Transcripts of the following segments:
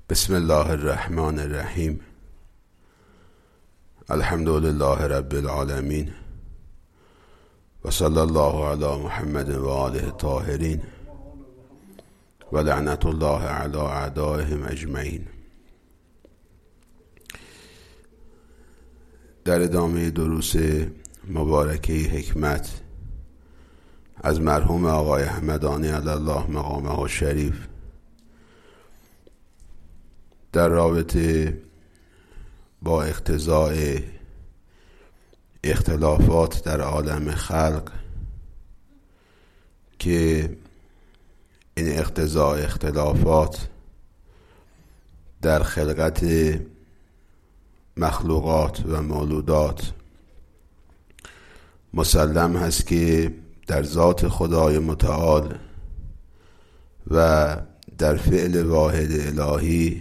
بسم الله الرحمن الرحیم. الحمد لله رب العالمین و صلی الله علی محمد و آله الطاهرین و لعنت الله علی اعدائهم اجمعین. در ادامه دروس مبارکه حکمت از مرحوم آقای همدانی علی الله مقامه الشریف در رابطه با اقتضاء اختلافات در عالم خلق که این اقتضاء اختلافات در خلقت مخلوقات و مولودات مسلم هست که در ذات خدای متعال و در فعل واحد الهی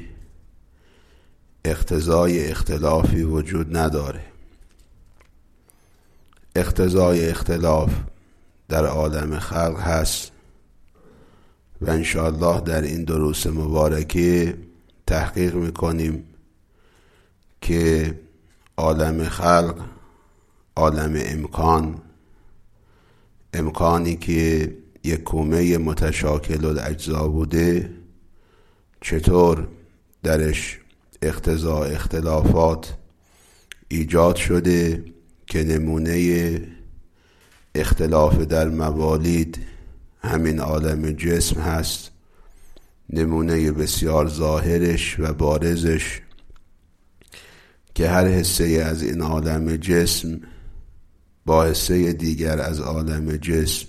اقتضای اختلافی وجود نداره. اقتضای اختلاف در عالم خلق هست و انشاءالله در این دروس مبارکه تحقیق میکنیم که عالم خلق، عالم امکانی که یک کومه متشاکل الاجزا بوده، چطور درش اقتضاء اختلافات ایجاد شده که نمونه اختلاف در موالید همین عالم جسم هست. نمونه بسیار ظاهرش و بارزش که هر حصه از این عالم جسم با حصه دیگر از عالم جسم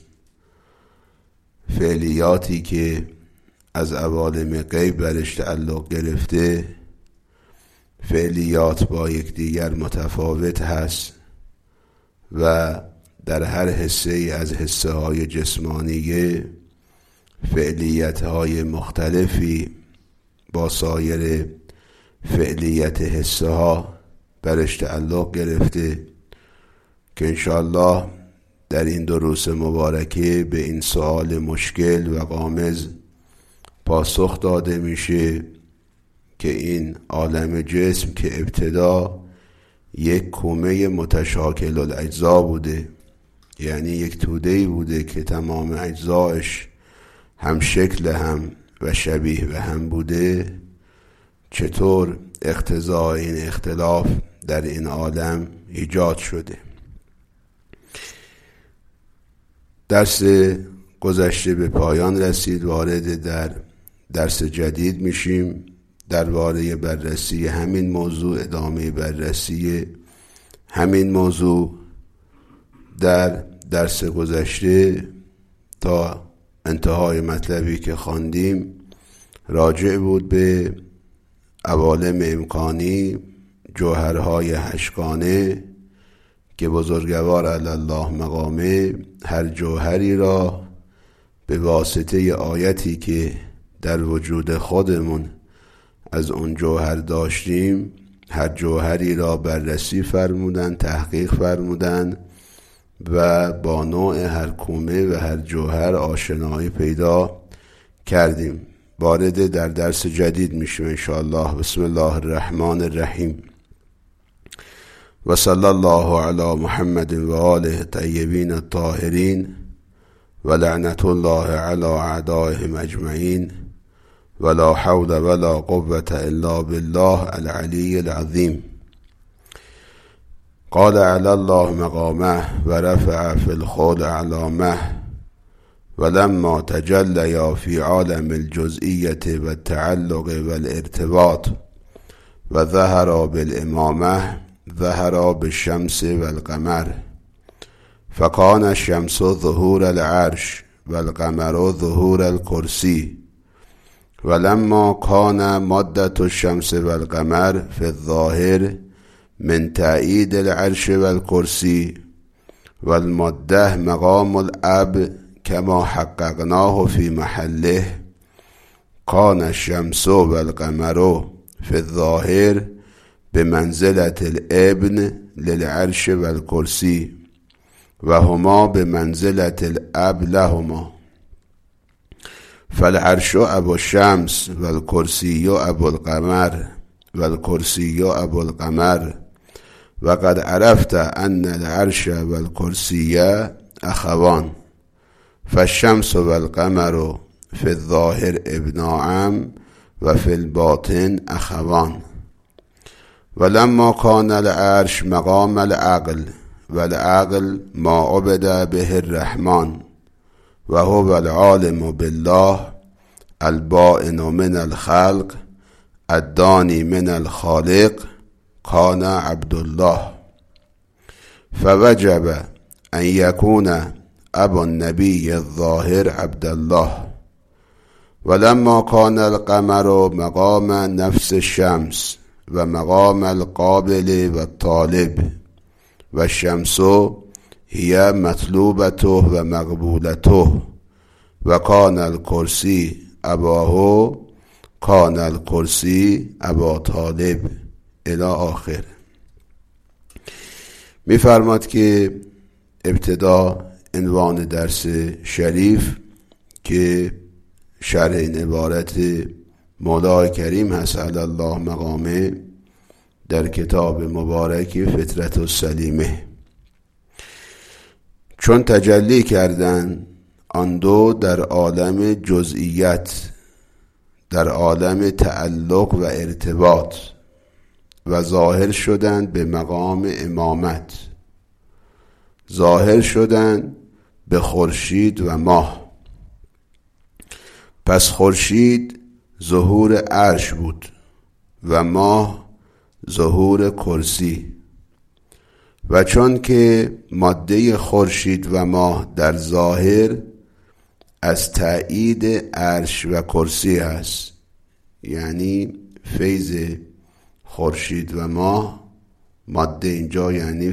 فعلیاتی که از عوالم غیب برش تعلق گرفته فعلیات با یکدیگر متفاوت هست و در هر حصه از حصه های جسمانیه فعلیت های مختلفی با سایر فعلیت حصه ها برش تعلق گرفته که انشاءالله در این دروس مبارکه به این سوال مشکل و غامض پاسخ داده میشه که این عالم جسم که ابتدا یک کومه متشاکل الاجزا بوده، یعنی یک توده‌ای بوده که تمام اجزایش هم شکل هم و شبیه به هم بوده، چطور اقتضای این اختلاف در این عالم ایجاد شده. درس گذشته به پایان رسید، وارد در درس جدید میشیم درباره بررسی همین موضوع، ادامه بررسی همین موضوع. در درس گذشته تا انتهای مطلبی که خواندیم راجع بود به عوالم امکانی، جوهرهای هشتگانه که بزرگوار علی الله مقامه هر جوهری را به واسطه آیتی که در وجود خودمون از اون جوهر داشتیم هر جوهری را بررسی فرمودن، تحقیق فرمودن و با نوع هر کومه و هر جوهر آشنایی پیدا کردیم. وارد در درس جدید میشیم انشاءالله. بسم الله الرحمن الرحیم و صلی الله علی محمد و آله الطیبین الطاهرین و لعنت الله علی اعدائهم اجمعین ولا حول ولا قوة الا بالله العلی العظیم. قال علی الله مقامه و رفع فی الخلق اعلامه ولما تجلیا فی عالم الجزئیت و التعلق و الارتباط و ظهر بالامامه ظهر بالشمس و القمر فکان الشمس ظهور العرش و القمر ظهور الکرسی ولما کان مادة الشمس و القمر فی الظاهر من تأیید العرش و الکرسی و الماده مقام الاب کما حققناه فی محله کان الشمس و القمر فی الظاهر بمنزلة الابن للعرش و الکرسی و هما بمنزلة الاب لهما فالعرش ابو الشمس و الکرسی ابو القمر و الکرسی ابو القمر و قد عرفت ان العرش و الکرسی اخوان فالشمس و القمر فی الظاهر ابناء و فی الباطن اخوان ولما کان العرش مقام العقل و العقل ما عبد به الرحمن و هو العالم بالله البائن من الخلق الدانی من الخالق کان عبدالله فوجب ان یکون ابو النبی الظاهر عبدالله ولما کان القمر مقام نفس الشمس و مقام القابل و الطالب و الشمس هي مطلوبته و مقبولته و کان الکرسی اباه کان الکرسی ابا طالب الی آخر. می‌فرماد که ابتدا عنوان درس شریف که شرح این عبارت مولای کریم هست علی الله مقامه در کتاب مبارک فطرت السلیمه، چون تجلی کردن آن دو در عالم جزئیت، در عالم تعلق و ارتباط و ظاهر شدند به مقام امامت، ظاهر شدند به خورشید و ماه. پس خورشید ظهور عرش بود و ماه ظهور کرسی و چون که ماده خورشید و ماه در ظاهر از تأیید عرش و کرسی است، یعنی فیض خورشید و ماه، ماده اینجا یعنی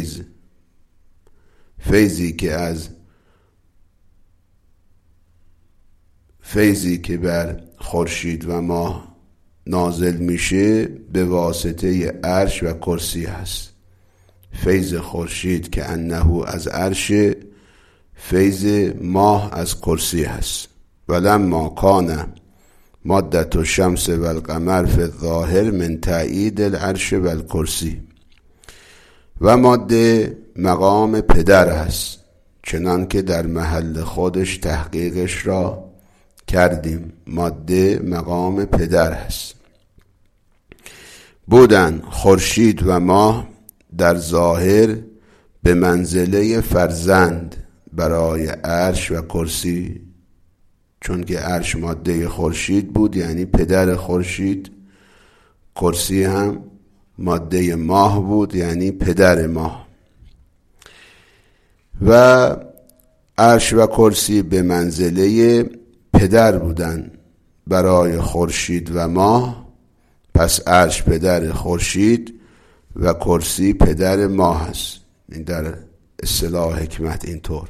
فیضی که بر خورشید و ماه نازل میشه به واسطه عرش و کرسی هست. فیض خورشید که انه از عرش، فیض ماه از کرسی هست. ولما کان مادة الشمس و القمر فی الظاهر من تأیید العرش و الکرسی. و ماده مقام پدر است، چنان که در محل خودش تحقیقش را کردیم. ماده مقام پدر است. بودن خورشید و ماه در ظاهر به منزله فرزند برای عرش و کرسی، چون که عرش ماده خورشید بود یعنی پدر خورشید، کرسی هم ماده ماه بود یعنی پدر ماه. و عرش و کرسی به منزله پدر بودن برای خورشید و ماه، پس عرش پدر خورشید و کرسی پدر ماه است. این در اصطلاح حکمت اینطور.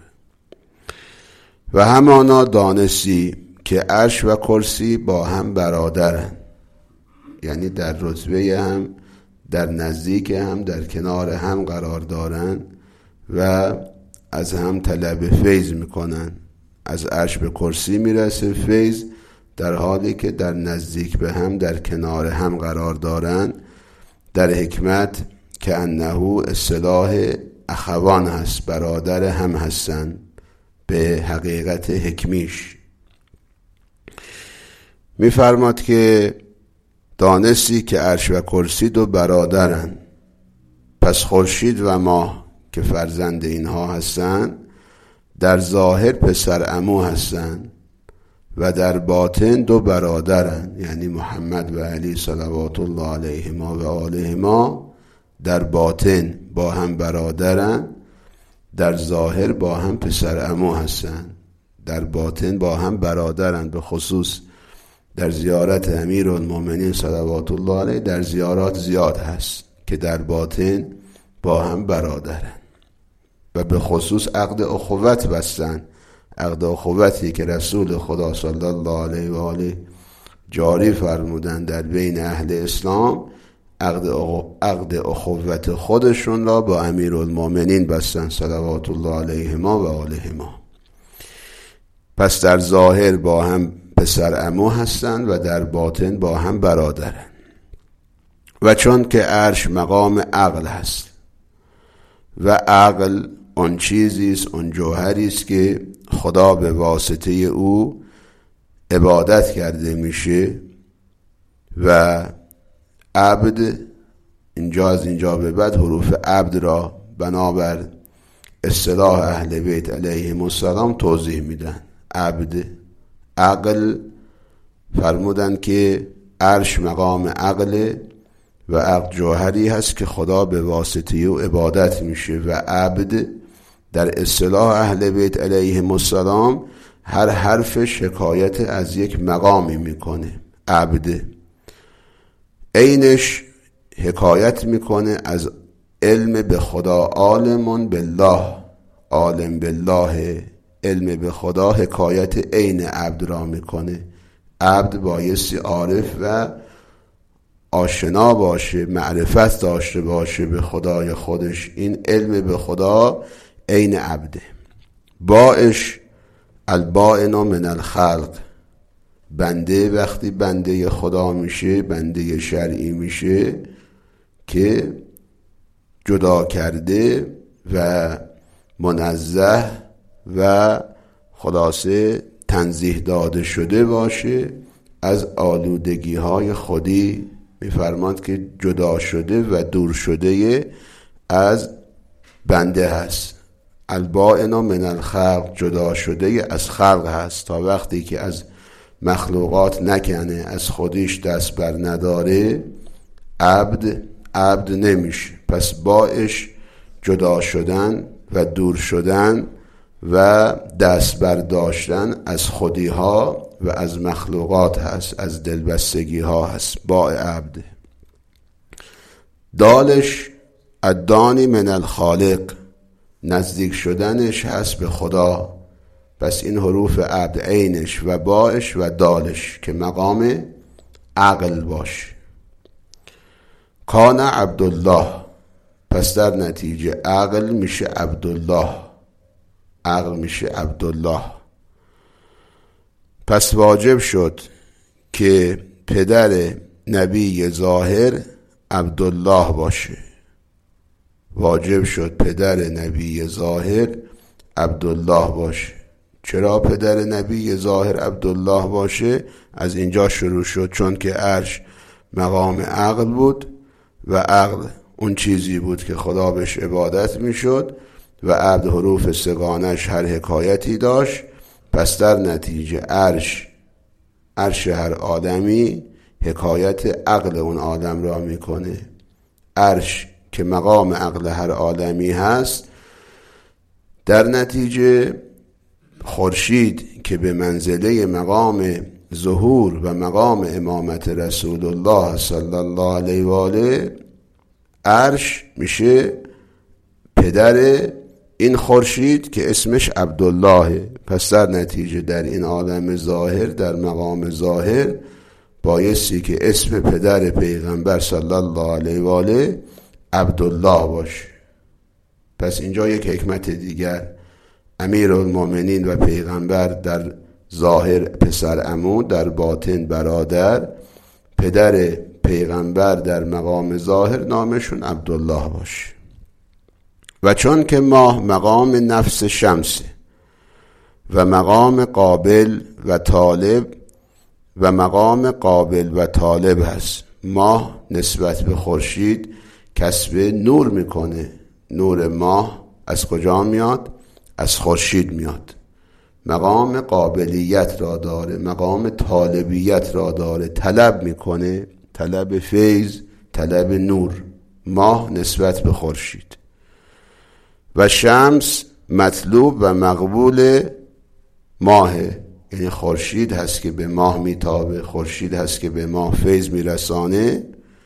و همانا دانستی که عرش و کرسی با هم برادرند، یعنی در رتبه هم، در نزدیک هم، در کنار هم قرار دارند و از هم طلب فیض میکنن. از عرش به کرسی میرسه فیض، در حالی که در نزدیک به هم، در کنار هم قرار دارن. در حکمت که انه اصطلاح اخوان هست، برادر هم هستن به حقیقت حکمیش. میفرماد که دانستی که عرش و کرسی دو برادرن، پس خورشید و ماه که فرزند اینها هستن در ظاهر پسر عمو هستن و در باطن دو برادرن، یعنی محمد و علی صلوات الله علیهما و آلهما در باطن با هم برادرن، در ظاهر با هم پسر عمو هستن. در باطن با هم برادرن، به خصوص در زیارت امیرالمومنین صلوات الله علیه در زیارات زیاد هست که در باطن با هم برادرن و به خصوص عقد اخوت بستن. عقد اخوتی که رسول خدا صلی الله علیه و آله جاری فرمودن در بین اهل اسلام، عقد اخوت خودشون را با امیرالمومنین بستن صلوات الله علیهما و آلهما. پس در ظاهر با هم پسر عمو هستند و در باطن با هم برادرند. و چون که عرش مقام عقل هست و عقل اون چیزی است، اون جوهری است که خدا به واسطه او عبادت کرده میشه و عبد اینجا از اینجا به بعد حروف عبد را بنابر اصطلاح اهل بیت علیهم السلام توضیح میدن. عبد، عقل، فرمودن که عرش مقام عقل و عقل جوهری هست که خدا به واسطه او عبادت میشه و عبد در اصطلاح اهل بیت علیهم السلام هر حرفش حکایت از یک مقامی میکنه. عبد عینش حکایت میکنه از علم به خدا. عالم بالله، عالم بالله، علم به خدا حکایت عین عبد را میکنه. عبد بایستی عارف و آشنا باشه، معرفت داشته باشه به خدای خودش. این علم به خدا عین عبده. باش البائن من الخلق، بنده وقتی بنده خدا میشه، بنده شرعی میشه که جدا کرده و منزه و خلاصه تنزیه داده شده باشه از آلودگی های خودی. میفرماند که جدا شده و دور شده از بنده هست. البائن من الخلق، جدا شده از خلق هست. تا وقتی که از مخلوقات نکنه، از خودش دست بر نداره، عبد نمیشه. پس باش جدا شدن و دور شدن و دست برداشتن از خودی ها و از مخلوقات هست، از دلبستگی ها هست. با عبد. دالش الدانی من الخالق، نزدیک شدنش هست به خدا. پس این حروف عبد عینش و باش و دالش که مقام عقل باشه. کان عبدالله، پس در نتیجه عقل میشه عبدالله، عقل میشه عبدالله. پس واجب شد که پدر نبی ظاهر عبدالله باشه. واجب شد پدر نبی ظاهر عبدالله باشه. چرا پدر نبی ظاهر عبدالله باشه؟ از اینجا شروع شد. چون که عرش مقام عقل بود و عقل اون چیزی بود که خدا بهش عبادت میشد و عبد حروف سگانش هر حکایتی داشت. پس در نتیجه عرش هر آدمی حکایت عقل اون آدم را میکنه. عرش که مقام عقل هر آدمی هست، در نتیجه خورشید که به منزله مقام ظهور و مقام امامت رسول الله صلی الله علیه و آله، عرش میشه پدر این خورشید که اسمش عبدالله. پس در نتیجه در این عالم ظاهر، در مقام ظاهر، بایستی که اسم پدر پیغمبر صلی الله علیه و آله عبدالله باشه. پس اینجا یک حکمت دیگر، امیرالمومنین و پیغمبر در ظاهر پسر عمو، در باطن برادر، پدر پیغمبر در مقام ظاهر نامشون عبدالله باشه. و چون که ماه مقام نفس شمسه و مقام قابل و طالب و مقام قابل و طالب هست. ماه نسبت به خورشید کسب نور میکنه. نور ماه از کجا میاد؟ از خورشید میاد. مقام قابلیت را داره، مقام طالبیت را داره، طلب میکنه، طلب فیض، طلب نور. ماه نسبت به خورشید. و شمس مطلوب و مقبول ماه، یعنی خورشید هست که به ماه میتابه، خورشید هست که به ماه فیض میرسانه.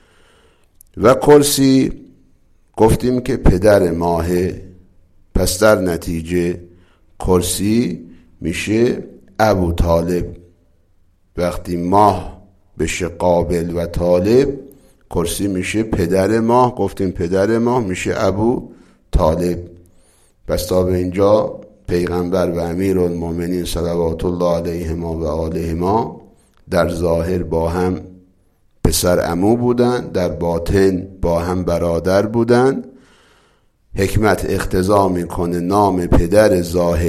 و کرسی گفتیم که پدر ماهه. پس در نتیجه کرسی میشه ابو طالب. وقتی ماه بشه قابل و طالب، کرسی میشه پدر ماه. گفتیم پدر ماه میشه ابو طالب. پس تا به اینجا پیغمبر و امیرالمومنین صلوات الله علیهما و آلهما در ظاهر با هم پسر عمو بودن، در باطن با هم برادر بودن. حکمت اقتضا میکنه نام پدر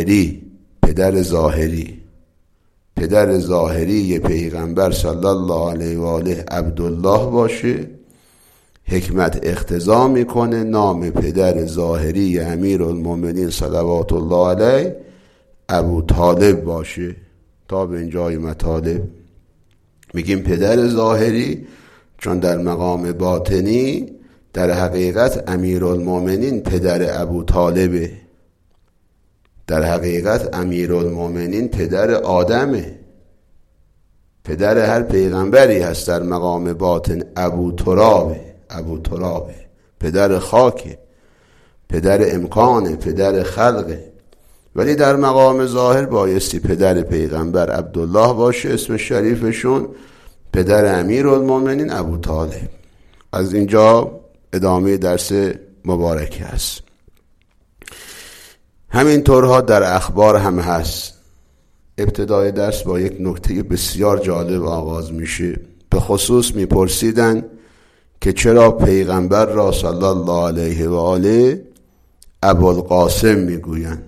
ظاهری پیغمبر صلی الله علیه و آله عبدالله باشه. حکمت اقتضا میکنه نام پدر ظاهری امیرالمومنین صلوات الله علیه ابو طالب باشه. تا به اینجای مطالب میگیم پدر ظاهری چون در مقام باطنی در حقیقت امیرالمومنین پدر ابو طالبه، در حقیقت امیرالمومنین پدر آدمه، پدر هر پیغمبری هست در مقام باطن ابو ترابه، پدر خاکه، پدر امکانه، پدر خلقه. ولی در مقام ظاهر بایستی پدر پیغمبر عبدالله باشه، اسم شریفشون، پدر امیرالمومنین ابو طالب. از اینجا ادامه درس مبارکی هست. همین طورها در اخبار هم هست. ابتدای درس با یک نکته بسیار جالب آغاز میشه. به خصوص میپرسیدن که چرا پیغمبر را صلی الله علیه و آله ابوالقاسم میگوین.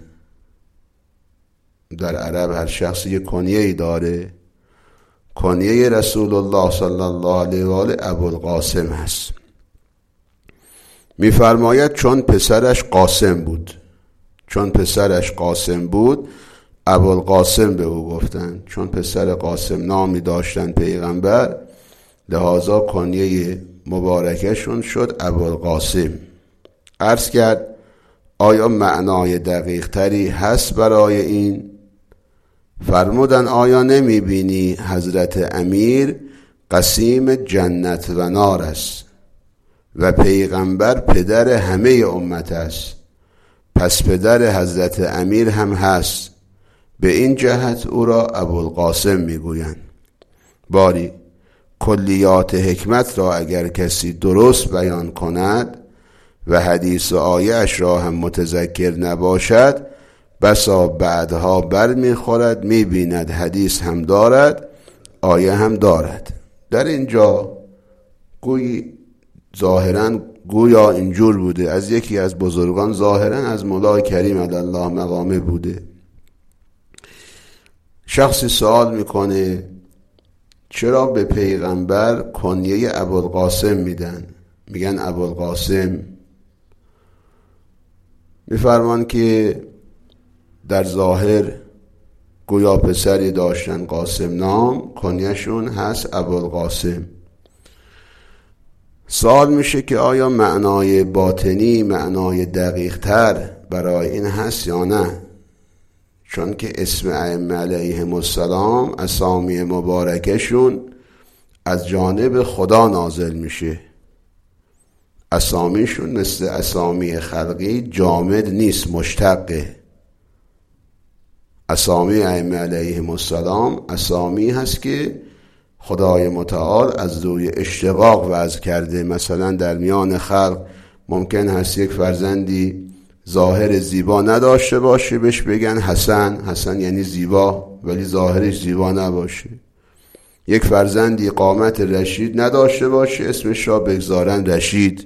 در عرب هر شخص یک کنیه‌ای داره. کنیه رسول الله صلی الله علیه و آله ابوالقاسم هست. میفرماید چون پسرش قاسم بود ابوالقاسم به او گفتند. چون پسر قاسم نامی داشتن پیغمبر، لحاظا کنیه مبارکشون شد ابوالقاسم. عرض کرد آیا معنای دقیق تری هست برای این؟ فرمودن آیا نمی بینی حضرت امیر قسیم جنت و نار است و پیغمبر پدر همه امت است، پس پدر حضرت امیر هم هست، به این جهت او را ابوالقاسم میگویند. باری کلیات حکمت را اگر کسی درست بیان کند و حدیث و آیه اش را هم متذکر نباشد، بسا بعدها بر میخورد، میبیند حدیث هم دارد آیه هم دارد. در اینجا ظاهرا گویا اینجور بوده، از یکی از بزرگان، ظاهرا از مولای کریم علی الله مقامه بوده. شخصی سوال میکنه چرا به پیغمبر کنیه ابوالقاسم میدن؟ میگن ابوالقاسم. میفرمان که در ظاهر گویا پسری داشتن قاسم نام، کنیهشون هست ابوالقاسم. سوال میشه که آیا معنای باطنی، معنای دقیق تر برای این هست یا نه؟ چون که اسم ائمه علیهم السلام، اسامی مبارکشون از جانب خدا نازل میشه. اسامیشون مثل اسامی خلقی جامد نیست، مشتقه. اسامی ائمه علیهم السلام اسامی هست که خدای متعال از روی اشتقاق وضع کرده. مثلا در میان خلق ممکن هست یک فرزندی ظاهر زیبا نداشته باشه، بهش بگن حسن. حسن یعنی زیبا، ولی ظاهرش زیبا نباشه. یک فرزندی قامت رشید نداشته باشه، اسمش را بگذارن رشید.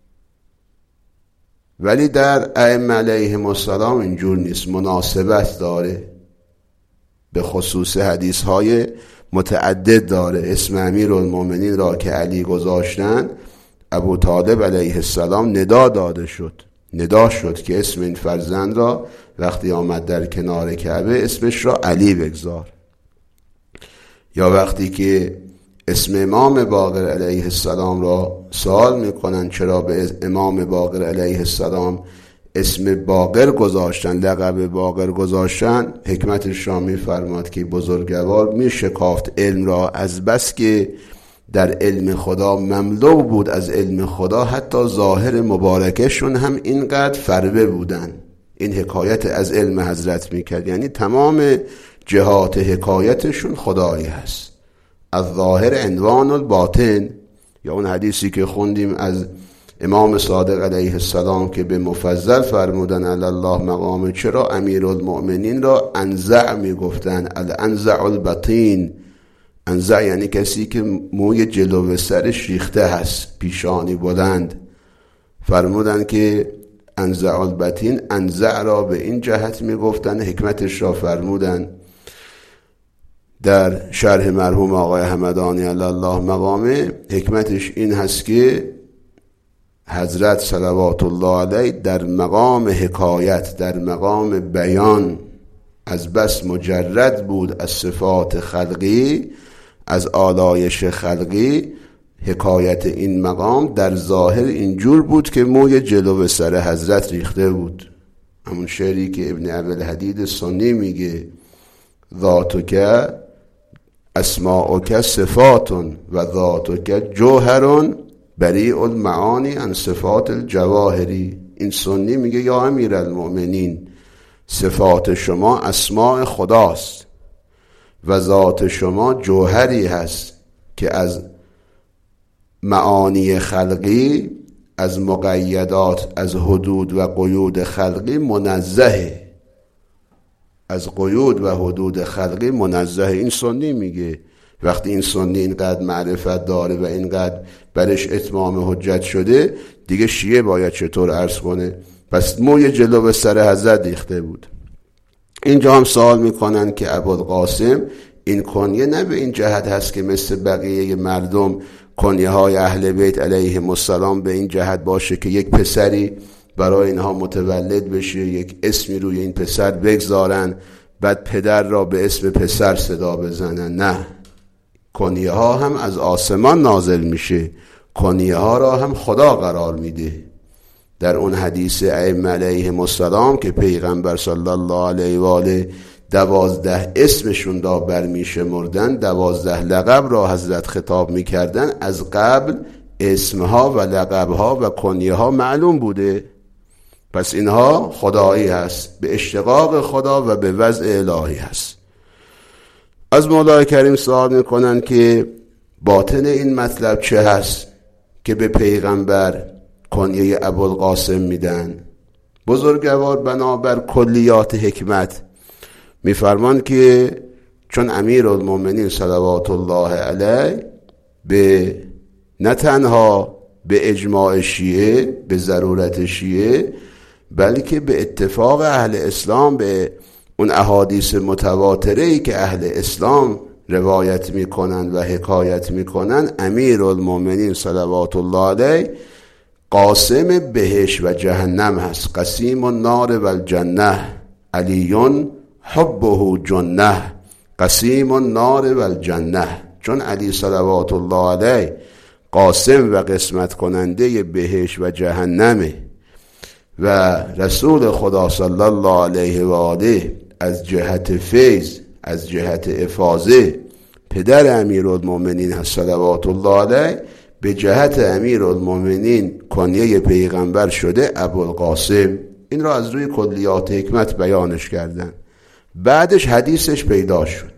ولی در ائمه علیهم السلام اینجور نیست، مناسبت داره، به خصوص حدیث های متعدد داره. اسم امیرالمومنین را که علی گذاشتن، ابو طالب علیه السلام ندا شد که اسم این فرزند را وقتی آمد در کنار کعبه اسمش را علی بگذار. یا وقتی که اسم امام باقر علیه السلام را سوال میکنن چرا به امام باقر علیه السلام اسم باقر گذاشتن، لقب باقر گذاشتن، حکمتش را میفرماد که بزرگوار میشکافت علم را، از بس که در علم خدا مملو بود از علم خدا، حتی ظاهر مبارکشون هم اینقدر فربه بودن. این حکایت از علم حضرت میکرد، یعنی تمام جهات حکایتشون خدایی هست. از ظاهر عنوان الباطن، یا اون حدیثی که خوندیم از امام صادق علیه السلام که به مفضل فرمودن علی الله مقام، چرا امیرالمؤمنین را انزع میگفتن؟ الانزع البطین. انزع یعنی کسی که موی جلو سرش ریخته هست، پیشانی بلند. فرمودن که انزع البطین، انزع را به این جهت میگفتن، حکمتش را فرمودن در شرح مرحوم آقای همدانی علی الله مقامه. حکمتش این هست که حضرت صلوات الله علیه در مقام حکایت، در مقام بیان، از بس مجرد بود از صفات خلقی، از آلایش خلقی، حکایت این مقام در ظاهر اینجور بود که موی جلو سر حضرت ریخته بود. همون شعری که ابن ابوالحدید سنی میگه ذاتک اسماؤک صفاتون و ذاتک جوهرون بریء المعانی عن صفات الجواهری. این سنی میگه یا امیرالمؤمنین، صفات شما اسماء خداست و ذات شما جوهری هست که از معانی خلقی، از مقیدات، از حدود و قیود خلقی منزهه. از قیود و حدود خلقی منزهه. این سنی میگه. وقتی این سنی اینقدر معرفت داره و اینقدر برش اتمام حجت شده، دیگه شیعه باید چطور عرض کنه؟ پس موی جلو به سر حضرت ریخته بود. اینجا هم سوال میکنن که ابوالقاسم این کنیه نه به این جهت هست که مثل بقیه مردم کنیه های اهل بیت علیهم السلام به این جهت باشه که یک پسری برای اینها متولد بشه، یک اسمی روی این پسر بگذارن، بعد پدر را به اسم پسر صدا بزنن. نه، کنیه ها هم از آسمان نازل میشه، کنیه ها را هم خدا قرار میده. در اون حدیث ائمه علیهم السلام که پیغمبر صلی الله علیه و آله 12 اسمشون را برمیشمردن، 12 لقب را حضرت خطاب میکردن، از قبل اسمها و لقبها و کنیه‌ها معلوم بوده. پس اینها خدایی هست، به اشتقاق خدا و به وضع الهی هست. از مولای کریم سوال میکنن که باطن این مطلب چه هست که به پیغمبر کنیه ابوالقاسم میدن؟ بزرگوار بنابر کلیات حکمت میفرمان که چون امیرالمؤمنین صلوات الله علیه به نه تنها به اجماع شیعه، به ضرورت شیعه، بلکه به اتفاق اهل اسلام، به اون احادیث متواتره‌ای که اهل اسلام روایت میکنن و حکایت میکنن، امیرالمؤمنین صلوات الله علیه قاسم بهشت و جهنم هست. قسیم النار و الجنه، علیون حبه جنه، قسیم النار و الجنه. چون علی صلوات الله علیه قاسم و قسمت کننده بهشت و جهنمه و رسول خدا صلی الله علیه و آله از جهت فیض، از جهت افاضه پدر امیرالمؤمنین هست صلوات الله علیه، به جهت امیرالمؤمنین کنیه پیغمبر شده ابوالقاسم. این را از روی کلیات حکمت بیانش کردن. بعدش حدیثش پیدا شد.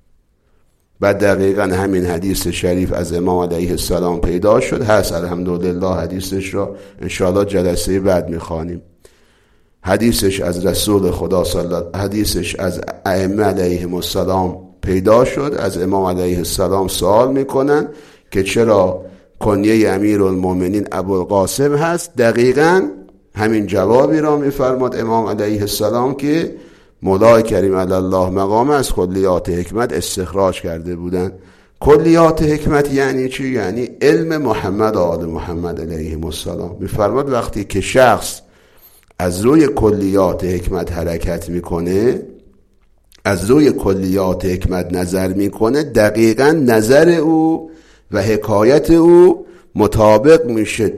بعد دقیقا همین حدیث شریف از امام علیه السلام پیدا شد، هست الحمدلله. حدیثش را انشاءالله جلسه بعد میخوانیم. حدیثش از رسول خدا حدیثش از ائمه علیهم السلام پیدا شد. از امام علیه السلام سوال میکنن که چرا کنیه امیرالمؤمنین ابوالقاسم هست؟ دقیقا همین جوابی را میفرماد امام علیه السلام که مولای کریم علی الله مقام از کلیات حکمت استخراج کرده بودن. کلیات حکمت یعنی چی؟ یعنی علم محمد و آل محمد علیهم السلام. میفرماد وقتی که شخص از روی کلیات حکمت حرکت میکنه، از روی کلیات حکمت نظر میکنه، دقیقا نظر او و حکایت او مطابق میشه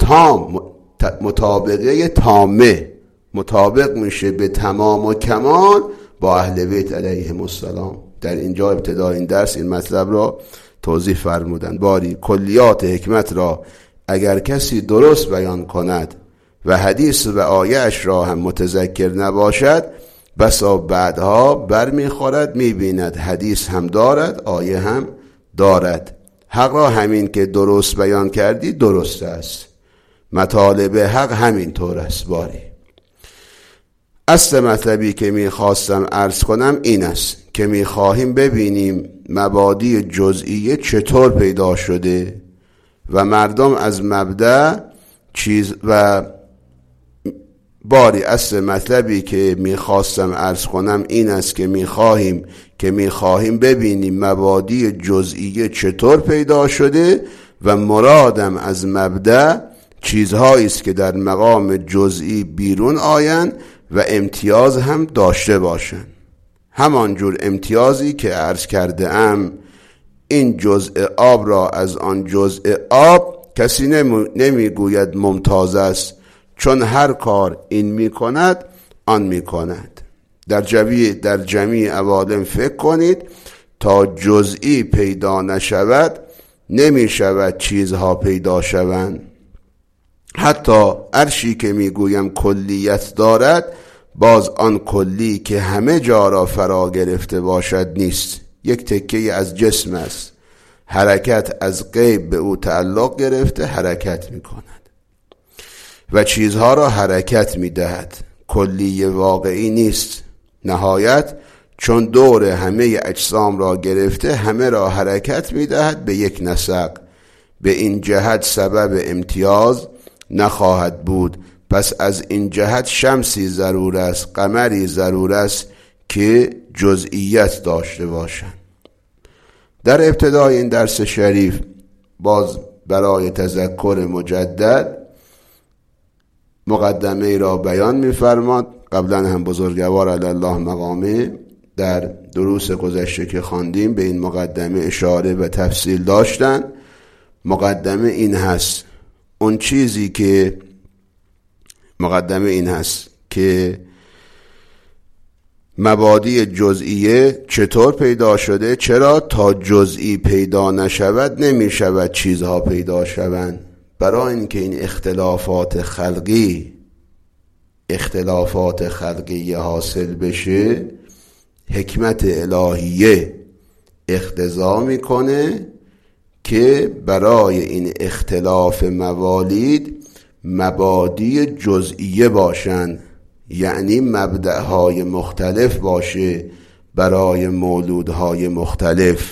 مطابقه تامه، مطابق میشه به تمام و کمال با اهل بیت علیهم السلام. در اینجا ابتدا این درس این مطلب را توضیح فرمودن. باری کلیات حکمت را اگر کسی درست بیان کند و حدیث و آیهش را هم متذکر نباشد، بسا بعدها برمیخورد، میبیند حدیث هم دارد، آیه هم دارد. حق را همین که درست بیان کردی درست است، مطالب حق همین طور است. باری اصل مطلبی که میخواستم عرض کنم این است که میخواهیم ببینیم مبادی جزئیه چطور پیدا شده و مردم از مبدأ چیز و باری اصل مطلبی که میخواستم عرض کنم این است که میخواهیم ببینیم مبادی جزئیه چطور پیدا شده و مرادم از مبدأ چیزهایی است که در مقام جزئی بیرون آیند و امتیاز هم داشته باشند. همانجور امتیازی که عرض کرده ام، این جزء آب را از آن جزء آب کسی نمیگوید ممتاز است، چون هر کار این میکند آن میکند. در جمیع عوالم فکر کنید، تا جزئی پیدا نشود نمیشود چیزها پیدا شوند. حتی عرشی که میگویم کلیت دارد، باز آن کلی که همه جا را فرا گرفته باشد نیست، یک تکه از جسم است. حرکت از غیب به او تعلق گرفته حرکت میکند و چیزها را حرکت میدهد، کلی واقعی نیست. نهایت چون دور همه اجسام را گرفته همه را حرکت میدهد به یک نسق. به این جهت سبب امتیاز نخواهد بود. پس از این جهت شمسی ضرور است، قمری ضرور است که جزئیت داشته باشند. در ابتدای این درس شریف باز برای تذکر مجدد مقدمه ای را بیان می‌فرماد. قبلا هم بزرگوار علی الله مقامه در دروس گذشته که خواندیم به این مقدمه اشاره و تفصیل داشتن. مقدمه این هست که مبادی جزئیه چطور پیدا شده. چرا؟ تا جزئی پیدا نشود نمیشود چیزها پیدا شوند. برای اینکه این اختلافات خلقی حاصل بشه، حکمت الهیه اقتضا میکنه که برای این اختلاف موالید مبادی جزئیه باشند، یعنی مبدأهای مختلف باشه برای مولودهای مختلف.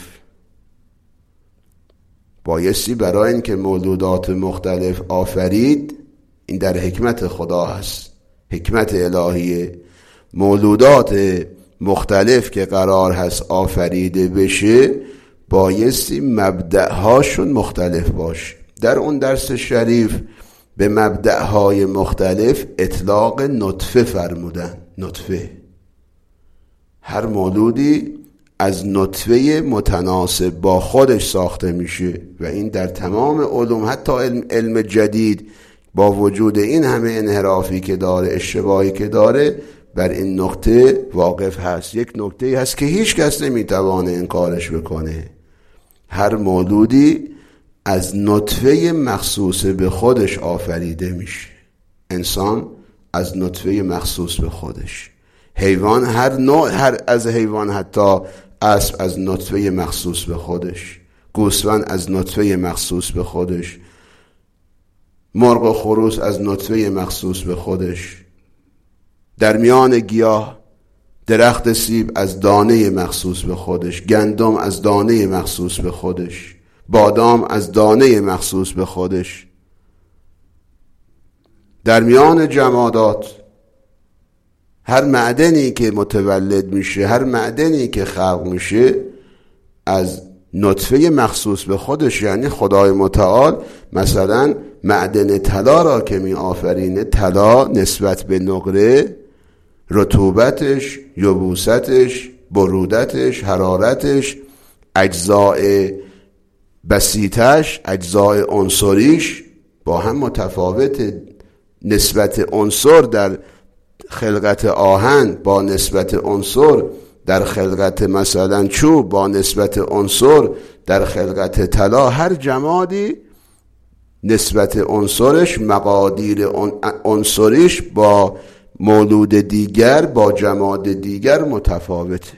بایستی برای اینکه مولودات مختلف آفرید، این در حکمت خدا هست، حکمت الهیه، مولودات مختلف که قرار هست آفریده بشه بایستی مبدأهاشون مختلف باشه. در اون درس شریف به مبدأهای مختلف اطلاق نطفه فرمودن. نطفه، هر مولودی از نطفه متناسب با خودش ساخته میشه و این در تمام علوم، حتی علم جدید با وجود این همه انحرافی که داره، اشتباهی که داره، بر این نقطه واقف هست. یک نکته هست که هیچ کس نمیتوانه انکارش بکنه. هر مولودی از نطفه مخصوص به خودش آفریده میشه. انسان از نطفه مخصوص به خودش، حیوان هر از حیوان، حتی اسب از نطفه مخصوص به خودش، گوسفند از نطفه مخصوص به خودش، مرغ و خروس از نطفه مخصوص به خودش. در میان گیاه، درخت سیب از دانه مخصوص به خودش، گندم از دانه مخصوص به خودش، بادام از دانه مخصوص به خودش. در میان جمادات، هر معدنی که متولد میشه، هر معدنی که خلق میشه از نطفه مخصوص به خودش، یعنی خدای متعال مثلا معدن طلا را که می آفرینه، طلا نسبت به نقره، رطوبتش، یبوستش، برودتش، حرارتش، اجزاء بسیطش، اجزاء عنصریش با هم متفاوت. نسبت عنصر در خلقت آهن با نسبت عنصر در خلقت مثلا چوب با نسبت عنصر در خلقت طلا، هر جمادی نسبت عنصرش، مقادیر عنصریش با مولود دیگر، با جماد دیگر متفاوته.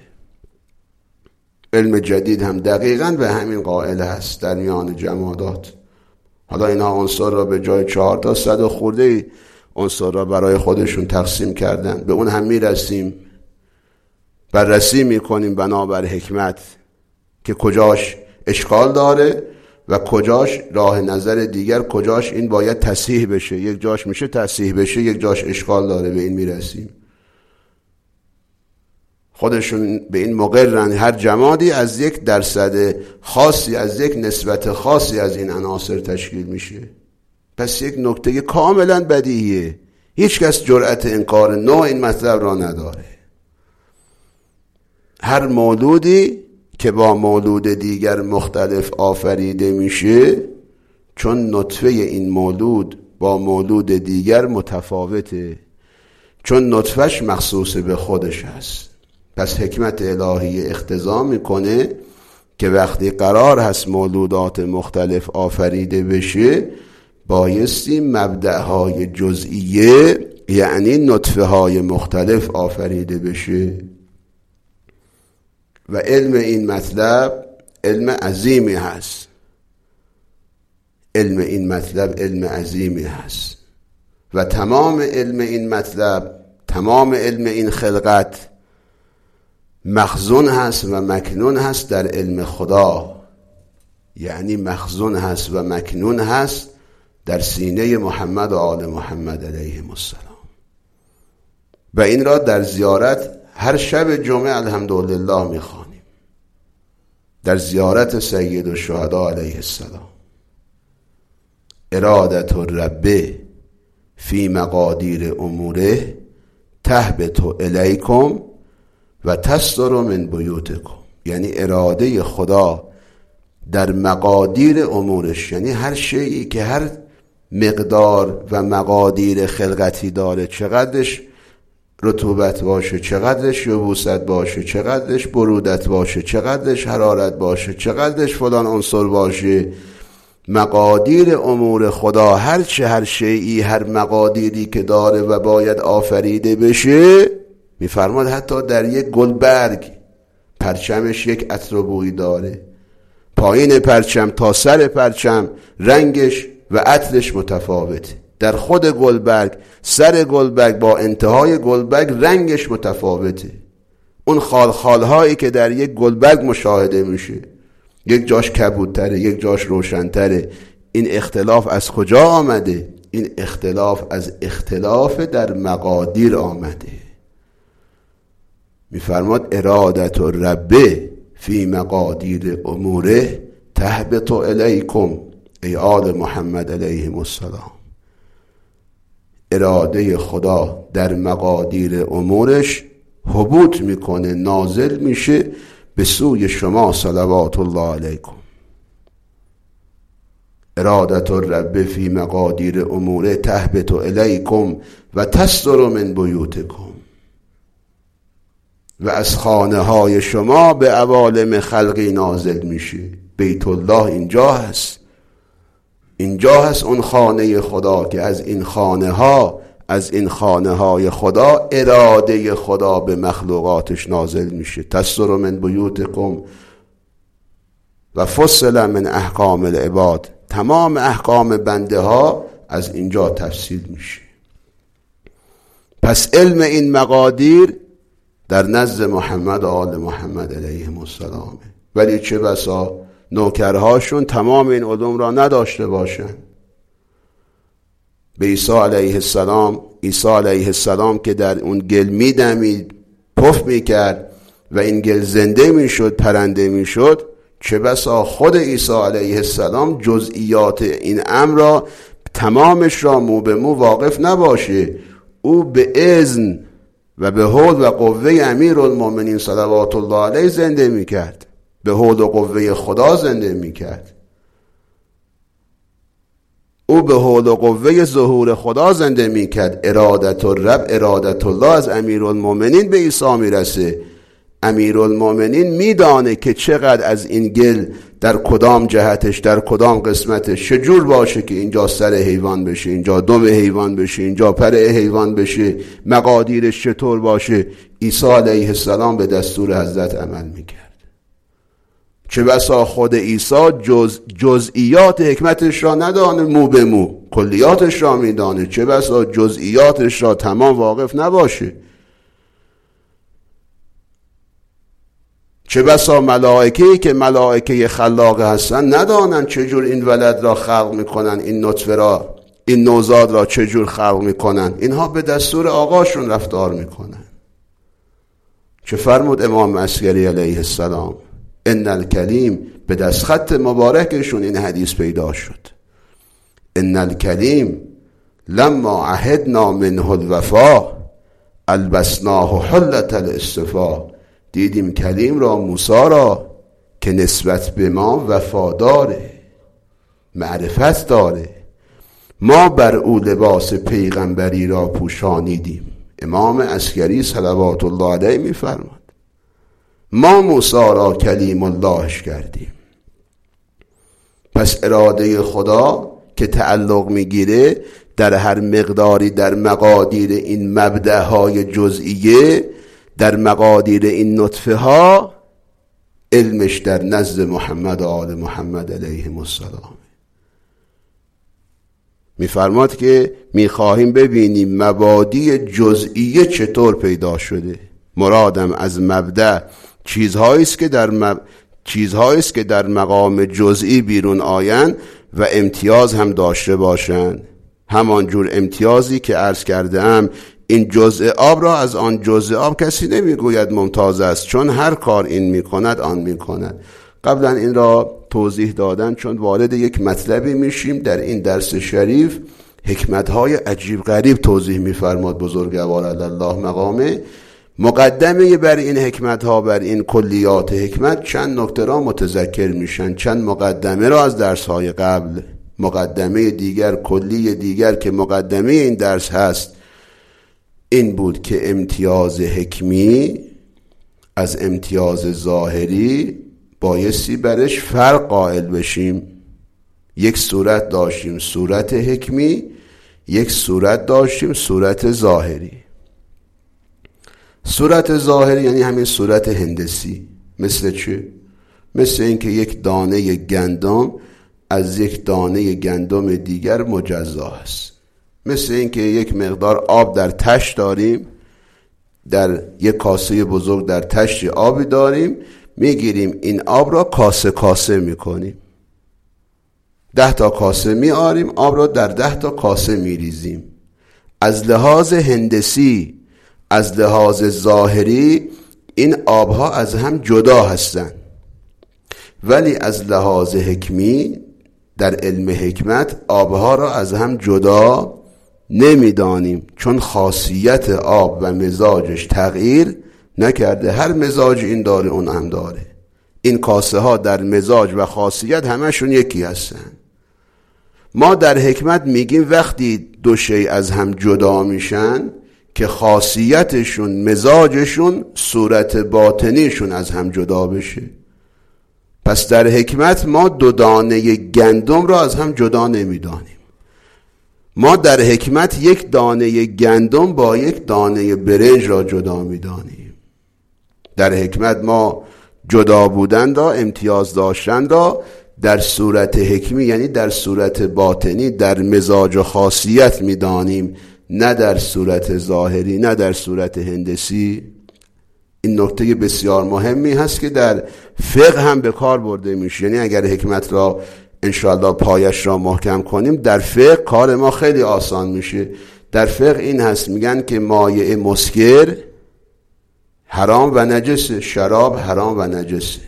علم جدید هم دقیقاً به همین قائل هست در میان جمادات. حالا اینها عنصر را به جای 4 تا 100 خورده عنصر را برای خودشون تقسیم کردن. به اون هم میرسیم، بررسی میکنیم بنابر حکمت که کجاش اشکال داره و کجاش راه نظر دیگر، کجاش این باید تصحیح بشه. یک جاش میشه تصحیح بشه، یک جاش اشکال داره. به این میرسیم. خودشون به این مقرن هر جمادی از یک درصد خاصی، از یک نسبت خاصی از این عناصر تشکیل میشه. پس یک نکته کاملا بدیهیه، هیچ کس جرأت انکار نوع این مطلب را نداره. هر مولودی که با مولود دیگر مختلف آفریده میشه، چون نطفه این مولود با مولود دیگر متفاوته، چون نطفهش مخصوص به خودش هست. پس حکمت الهی اقتضا میکنه که وقتی قرار هست مولودات مختلف آفریده بشه، بایستی مبدأهای جزئیه یعنی نطفه های مختلف آفریده بشه. و علم این مطلب علم عظیمی هست. علم این مطلب علم عظیمی هست و تمام علم این مطلب، تمام علم این خلقت مخزون هست و مکنون هست در علم خدا. یعنی مخزون هست و مکنون هست در سینه محمد و آل محمد علیهم السلام. و این را در زیارت هر شب جمعه الحمدلله میخوانیم، در زیارت سید الشهدا علیه السلام. ارادت الرب فی مقادیر اموره تهبط الیکم و تصدر من بیوتکم. یعنی اراده خدا در مقادیر امورش، یعنی هر شیئی که هر مقدار و مقادیر خلقتی داره، چقدرش رطوبت باشه، چقدرش یبوست باشه، چقدرش برودت باشه، چقدرش حرارت باشه، چقدرش فلان عنصر باشه، مقادیر امور خدا، هر شیئی هر مقادیری که داره و باید آفریده بشه. میفرماد حتی در یک گلبرگ پرچمش یک عطر و بویی داره، پایین پرچم تا سر پرچم رنگش و عطرش متفاوته. در خود گلبرگ، سر گلبرگ با انتهای گلبرگ رنگش متفاوته. اون خالخالهایی که در یک گلبرگ مشاهده میشه، یک جاش کبودتره، یک جاش روشنتره. این اختلاف از کجا آمده؟ این اختلاف از اختلاف در مقادیر آمده. میفرماد ارادت الرب فی مقادیر اموره تهبط الیکم، ای آل محمد علیهم السلام. اراده خدا در مقادیر امورش هبوط میکنه، نازل میشه به سوی شما صلوات الله علیکم. ارادت الرب فی مقادیر اموره تهبط الیکم و تصدر من بیوتکم. و از خانه های شما به عوالم خلقی نازل میشه. بیت الله اینجا هست، اینجا هست اون خانه خدا که از این خانه ها، از این خانه های خدا اراده خدا به مخلوقاتش نازل میشه. تصدر من بیوتکم و فصل من احکام العباد. تمام احکام بنده ها از اینجا تفصیل میشه. پس علم این مقادیر در نزد محمد و آل محمد علیهم السلام. ولی چه بسا نوکرهاشون تمام این علوم را نداشته باشن. به عیسی علیه السلام، عیسی علیه السلام که در اون گل میدمید، پف میکرد و این گل زنده میشد، پرنده میشد، چه بسا خود عیسی علیه السلام جزئیات این امر را تمامش را مو به مو واقف نباشه. او به اذن و به حول و قوه امیرالمومنین صلوات الله علیه زنده میکرد، به حول و قوه خدا زنده میکرد. او به حول و قوه ظهور خدا زنده میکرد. ارادت الرب، ارادت الله از امیرالمومنین به عیسی میرسه. امیرالمومنین میدانه که چقدر از این گل در کدام جهتش، در کدام قسمتش چجور باشه که اینجا سر حیوان بشه، اینجا دم حیوان بشه، اینجا پر حیوان بشه، مقادیرش چطور باشه. عیسی علیه السلام به دستور حضرت عمل میکرد. چه بسا خود عیسی جزئیات حکمتش را ندانه مو به مو، کلیاتش را میدانه، چه بسا جزئیاتش را تمام واقف نباشه. چه بسا ملائکه‌ای که ملائکه خلاقه هستن ندانن چجور این ولد را خلق میکنن، این نطفه را، این نوزاد را چجور خلق میکنن. اینها به دستور آقاشون رفتار میکنن. چه فرمود امام عسکری علیه السلام؟ ان الکلیم، به دستخط مبارکشون این حدیث پیدا شد. ان الکلیم لما عهدنا منه الوفا البسناه حلة الاصطفا. دیدیم کلیم را، موسی را، که نسبت به ما وفاداره، معرفت داره، ما بر او لباس پیغمبری را پوشانیدیم. امام عسکری صلوات الله علیه میفرماد ما موسی را کلیم اللهش کردیم. پس اراده خدا که تعلق میگیره در هر مقداری در مقادیر این مبدأهای جزئیه، در مقادیر این نطفه ها، علمش در نزد محمد و آل محمد علیهم السلام. میفرماد که میخواهیم ببینیم مبادی جزئیه چطور پیدا شده. مرادم از مبدأ چیزهایی است که در مقام جزئی بیرون آیند و امتیاز هم داشته باشند. همان جور امتیازی که عرض کردم، این جزء آب را از آن جزء آب کسی نمیگوید ممتاز است، چون هر کار این میکند آن میکند. قبلا این را توضیح دادن، چون وارد یک مطلبی میشیم در این درس شریف. حکمتهای عجیب غریب توضیح میفرماد بزرگوار الله مقامه. مقدمه بر این حکمتها، بر این کلیات حکمت، چند نکته را متذکر میشن، چند مقدمه را از درسهای قبل. مقدمه دیگر، کلی دیگر که مقدمه این درس هست، این بود که امتیاز حکمی از امتیاز ظاهری بایستی برش فرق قائل بشیم. یک صورت داشتیم صورت حکمی، یک صورت داشتیم صورت ظاهری. صورت ظاهری یعنی همین صورت هندسی. مثل چه؟ مثل اینکه یک دانه گندم از یک دانه گندم دیگر مجزا است. مثل اینکه یک مقدار آب در تشت داریم، در یک کاسه بزرگ در تشت آبی داریم، میگیریم این آب را کاسه کاسه میکنیم، 10 تا کاسه میاریم، آب را در 10 تا کاسه میریزیم. از لحاظ هندسی، از لحاظ ظاهری این آبها از هم جدا هستند، ولی از لحاظ حکمی در علم حکمت آبها را از هم جدا نمیدانیم، چون خاصیت آب و مزاجش تغییر نکرده. هر مزاج این داره اون هم داره. این کاسه ها در مزاج و خاصیت همشون یکی هستن. ما در حکمت میگیم وقتی دو شی از هم جدا میشن که خاصیتشون، مزاجشون، صورت باطنیشون از هم جدا بشه. پس در حکمت ما 2 دانه گندم را از هم جدا نمیدانیم. ما در حکمت 1 دانه گندم با 1 دانه برنج را جدا میدانیم. در حکمت ما جدا بودن را، امتیاز داشتن را در صورت حکمی، یعنی در صورت باطنی، در مزاج و خاصیت میدانیم، نه در صورت ظاهری، نه در صورت هندسی. این نکته بسیار مهمی هست که در فقه هم به کار برده میشه. یعنی اگر حکمت را انشاءالله پایش را محکم کنیم، در فقه کار ما خیلی آسان میشه. در فقه این هست، میگن که مایع مسکر حرام و نجسه، شراب حرام و نجسه.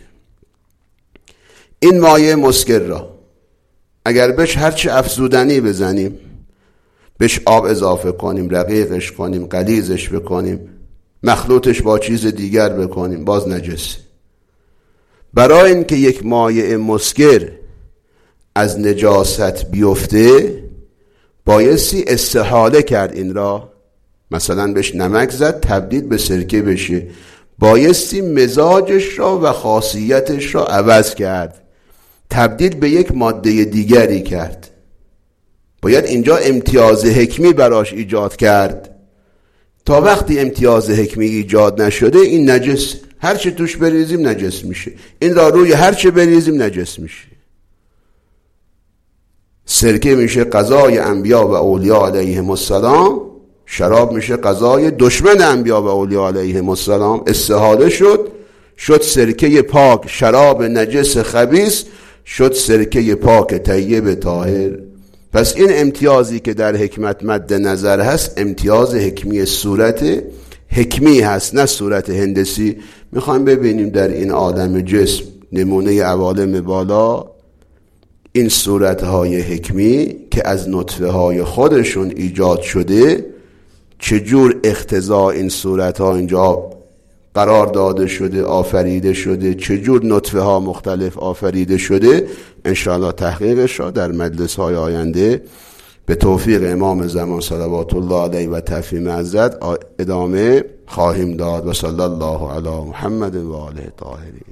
این مایع مسکر را اگر بهش هرچی افزودنی بزنیم، بهش آب اضافه کنیم، رقیقش کنیم، غلیظش بکنیم، مخلوطش با چیز دیگر بکنیم، باز نجسه. برای اینکه یک مایع مسکر از نجاست بیفته بایستی استحاله کرد این را، مثلا بهش نمک زد تبدیل به سرکه بشه، بایستی مزاجش را و خاصیتش را عوض کرد، تبدیل به یک ماده دیگری کرد. باید اینجا امتیاز حکمی براش ایجاد کرد. تا وقتی امتیاز حکمی ایجاد نشده این نجس، هر چه توش بریزیم نجس میشه. این داروی هر چه بریزیم نجس میشه. سرکه میشه غذای انبیا و اولیاء علیهم السلام، شراب میشه غذای دشمن انبیا و اولیاء علیهم السلام. استحاله شد سرکه پاک شراب نجس خبیث، شد سرکه پاک طیب طاهر. پس این امتیازی که در حکمت مد نظر هست امتیاز حکمی، صورت حکمی هست نه صورت هندسی. میخوایم ببینیم در این عالم جسم، نمونه عوالم بالا، این صورتهای حکمی که از نطفه های خودشون ایجاد شده، چجور اقتضا این صورتها اینجا قرار داده شده، آفریده شده، چجور نطفه ها مختلف آفریده شده. انشاءالله تحقیقش را در مجلس های آینده به توفیق امام زمان صلوات الله علیه و تفهیم عزت ادامه خواهیم داد. و صلی الله علی محمد و آله طاهرین.